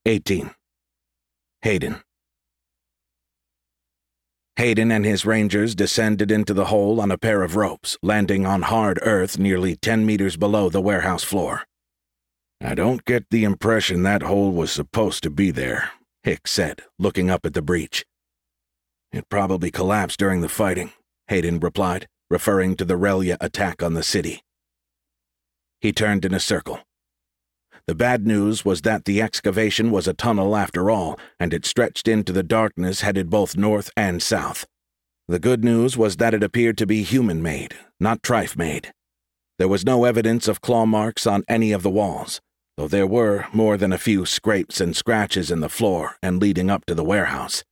18. Hayden. Hayden and his rangers descended into the hole on a pair of ropes, landing on hard earth nearly 10 meters below the warehouse floor. "I don't get the impression that hole was supposed to be there," Hicks said, looking up at the breach. "It probably collapsed during the fighting," Hayden replied, referring to the Relia attack on the city. He turned in a circle. The bad news was that the excavation was a tunnel after all, and it stretched into the darkness headed both north and south. The good news was that it appeared to be human-made, not Trife-made. There was no evidence of claw marks on any of the walls, though there were more than a few scrapes and scratches in the floor and leading up to the warehouse.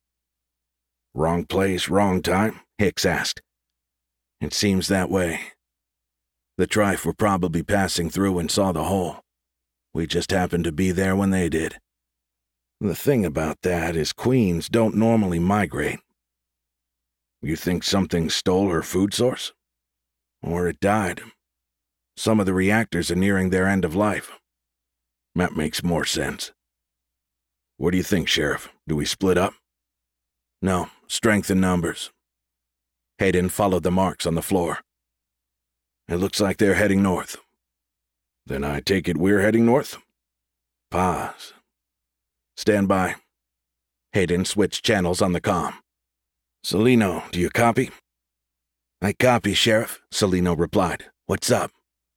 "Wrong place, wrong time?" Hicks asked. "It seems that way. The Trife were probably passing through and saw the hole. We just happened to be there when they did. The thing about that is queens don't normally migrate." "You think something stole her food source? Or it died. Some of the reactors are nearing their end of life. That makes more sense. What do you think, Sheriff? Do we split up?" "No, strength in numbers." Hayden followed the marks on the floor. "It looks like they're heading north." "Then I take it we're heading north?" Pause. "Stand by." Hayden switched channels on the comm. "Celino, do you copy?" "I copy, Sheriff," Celino replied. "What's up?"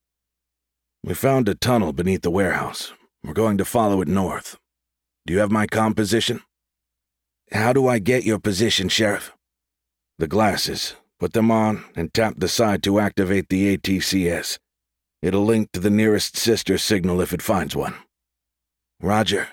"We found a tunnel beneath the warehouse. We're going to follow it north. Do you have my comm position?" "How do I get your position, Sheriff?" "The glasses. Put them on and tap the side to activate the ATCS. It'll link to the nearest sister signal if it finds one." "Roger."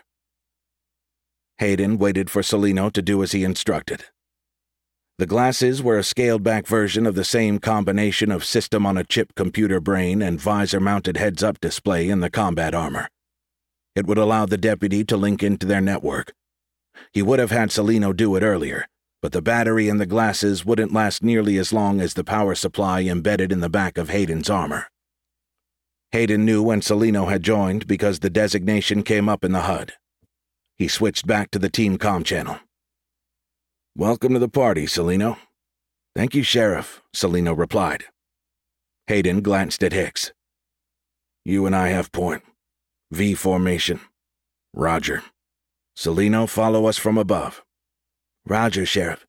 Hayden waited for Celino to do as he instructed. The glasses were a scaled-back version of the same combination of system-on-a-chip computer brain and visor-mounted heads-up display in the combat armor. It would allow the deputy to link into their network. He would have had Celino do it earlier, but the battery in the glasses wouldn't last nearly as long as the power supply embedded in the back of Hayden's armor. Hayden knew when Celino had joined because the designation came up in the HUD. He switched back to the team comm channel. "Welcome to the party, Celino." "Thank you, Sheriff," Celino replied. Hayden glanced at Hicks. "You and I have point. V formation." "Roger. Celino, follow us from above." "Roger, Sheriff."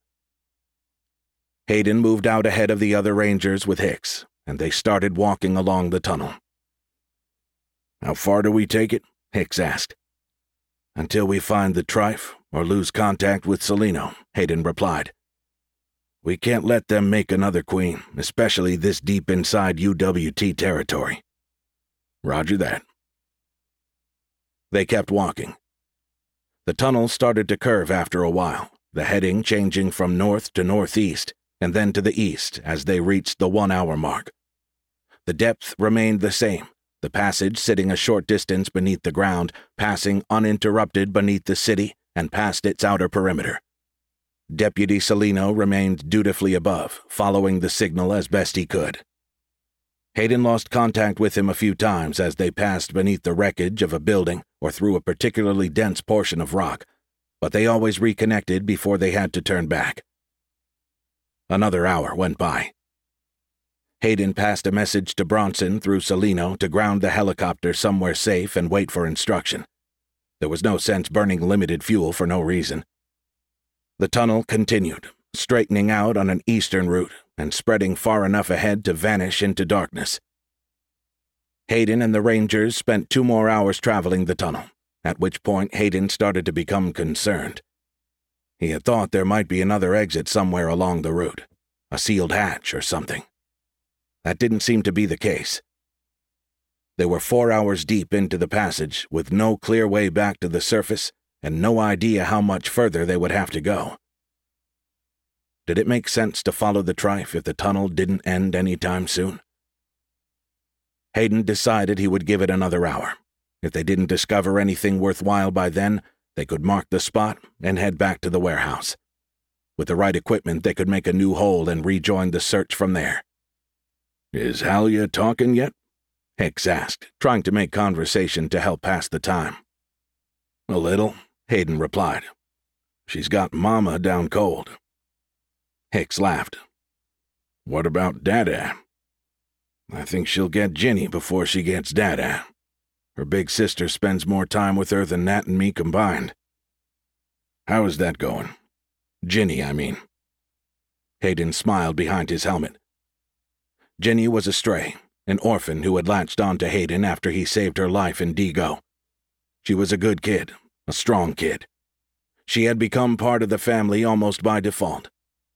Hayden moved out ahead of the other Rangers with Hicks, and they started walking along the tunnel. "How far do we take it?" Hicks asked. "Until we find the Trife or lose contact with Celino," Hayden replied. "We can't let them make another queen, especially this deep inside UWT territory." "Roger that." They kept walking. The tunnel started to curve after a while, the heading changing from north to northeast, and then to the east as they reached the 1-hour mark. The depth remained the same, the passage sitting a short distance beneath the ground, passing uninterrupted beneath the city and past its outer perimeter. Deputy Celino remained dutifully above, following the signal as best he could. Hayden lost contact with him a few times as they passed beneath the wreckage of a building or through a particularly dense portion of rock, but they always reconnected before they had to turn back. Another hour went by. Hayden passed a message to Bronson through Celino to ground the helicopter somewhere safe and wait for instruction. There was no sense burning limited fuel for no reason. The tunnel continued, straightening out on an eastern route and spreading far enough ahead to vanish into darkness. Hayden and the Rangers spent 2 more hours traveling the tunnel, at which point Hayden started to become concerned. He had thought there might be another exit somewhere along the route, a sealed hatch or something. That didn't seem to be the case. They were 4 hours deep into the passage, with no clear way back to the surface and no idea how much further they would have to go. Did it make sense to follow the Trife if the tunnel didn't end any time soon? Hayden decided he would give it another hour. If they didn't discover anything worthwhile by then, they could mark the spot and head back to the warehouse. With the right equipment, they could make a new hole and rejoin the search from there. "Is Halia talking yet?" Hicks asked, trying to make conversation to help pass the time. "A A little, Hayden replied. She's got Mama down cold. Hicks laughed. What about Dada? I think she'll get Ginny before she gets Dada. Her big sister spends more time with her than Nat and me combined. How is that going? Ginny, I mean. Hayden smiled behind his helmet. Ginny was a stray, an orphan who had latched on to Hayden after he saved her life in Digo. She was a good kid, a strong kid. She had become part of the family almost by default.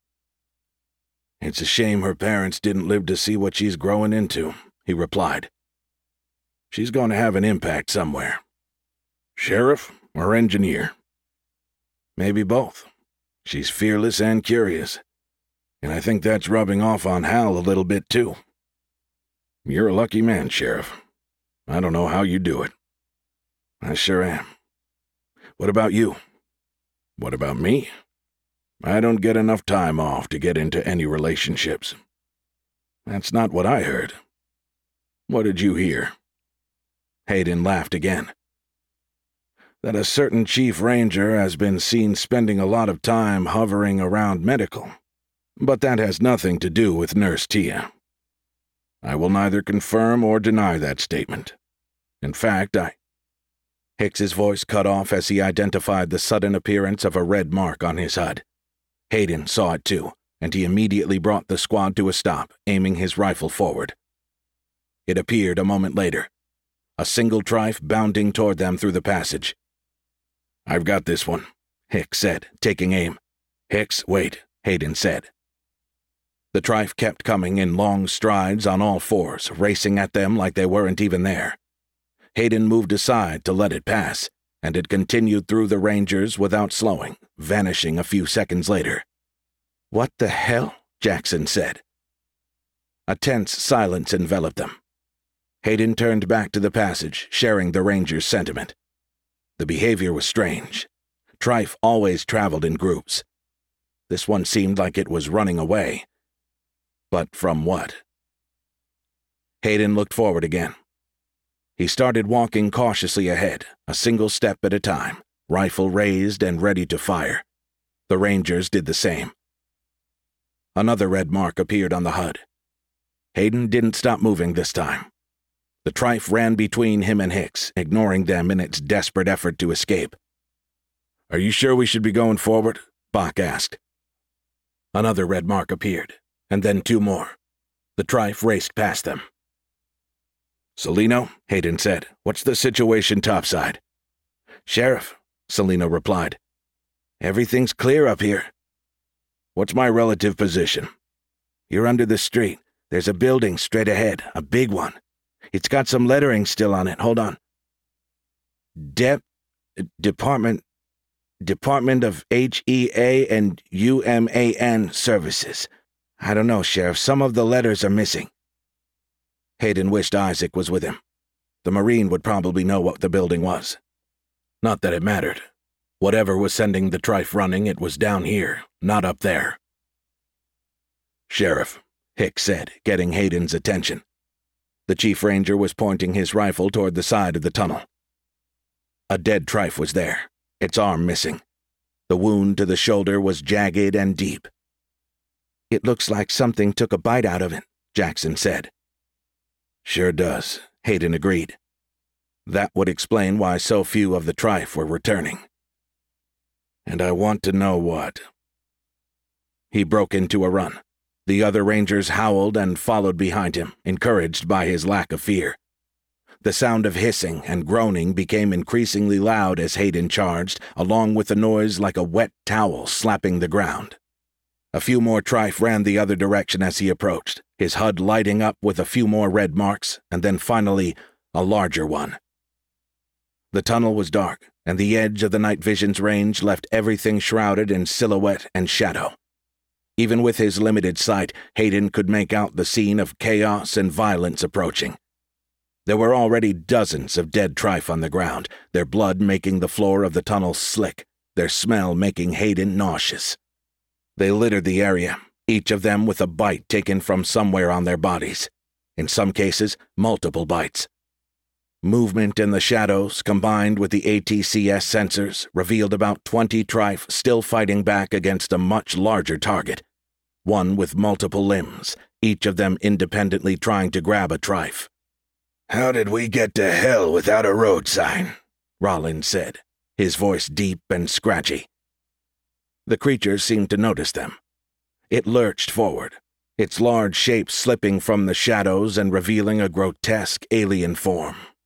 It's a shame her parents didn't live to see what she's growing into, he replied. She's going to have an impact somewhere. Sheriff or engineer? Maybe both. She's fearless and curious. And I think that's rubbing off on Hal a little bit, too. You're a lucky man, Sheriff. I don't know how you do it. I sure am. What about you? What about me? I don't get enough time off to get into any relationships. That's not what I heard. What did you hear? Hayden laughed again. That a certain chief ranger has been seen spending a lot of time hovering around medical. But that has nothing to do with Nurse Tia. I will neither confirm or deny that statement. In fact, Hicks's voice cut off as he identified the sudden appearance of a red mark on his HUD. Hayden saw it too, and he immediately brought the squad to a stop, aiming his rifle forward. It appeared a moment later, a single Trife bounding toward them through the passage. I've got this one, Hicks said, taking aim. Hicks, wait, Hayden said. The Trife kept coming in long strides on all fours, racing at them like they weren't even there. Hayden moved aside to let it pass, and it continued through the Rangers without slowing, vanishing a few seconds later. What the hell? Jackson said. A tense silence enveloped them. Hayden turned back to the passage, sharing the Rangers' sentiment. The behavior was strange. Trife always traveled in groups. This one seemed like it was running away. But from what? Hayden looked forward again. He started walking cautiously ahead, a single step at a time, rifle raised and ready to fire. The Rangers did the same. Another red mark appeared on the HUD. Hayden didn't stop moving this time. The Trife ran between him and Hicks, ignoring them in its desperate effort to escape. Are you sure we should be going forward? Bach asked. Another red mark appeared, and then two more. The Trife raced past them. Celino, Hayden said, what's the situation topside? Sheriff, Celino replied. Everything's clear up here. What's my relative position? You're under the street. There's a building straight ahead, a big one. It's got some lettering still on it. Hold on. Department of HEA and UMAN Services. I don't know, Sheriff. Some of the letters are missing. Hayden wished Isaac was with him. The Marine would probably know what the building was. Not that it mattered. Whatever was sending the Trife running, it was down here, not up there. Sheriff, Hicks said, getting Hayden's attention. The Chief Ranger was pointing his rifle toward the side of the tunnel. A dead Trife was there, its arm missing. The wound to the shoulder was jagged and deep. It looks like something took a bite out of it, Jackson said. Sure does, Hayden agreed. That would explain why so few of the Trife were returning. And I want to know what. He broke into a run. The other Rangers howled and followed behind him, encouraged by his lack of fear. The sound of hissing and groaning became increasingly loud as Hayden charged, along with a noise like a wet towel slapping the ground. A few more Trife ran the other direction as he approached, his HUD lighting up with a few more red marks, and then finally, a larger one. The tunnel was dark, and the edge of the night vision's range left everything shrouded in silhouette and shadow. Even with his limited sight, Hayden could make out the scene of chaos and violence approaching. There were already dozens of dead Trife on the ground, their blood making the floor of the tunnel slick, their smell making Hayden nauseous. They littered the area, each of them with a bite taken from somewhere on their bodies. In some cases, multiple bites. Movement in the shadows, combined with the ATCS sensors, revealed about 20 Tryph still fighting back against a much larger target. One with multiple limbs, each of them independently trying to grab a Tryph. "How did we get to hell without a road sign?" Rollins said, his voice deep and scratchy. The creature seemed to notice them. It lurched forward, its large shape slipping from the shadows and revealing a grotesque alien form.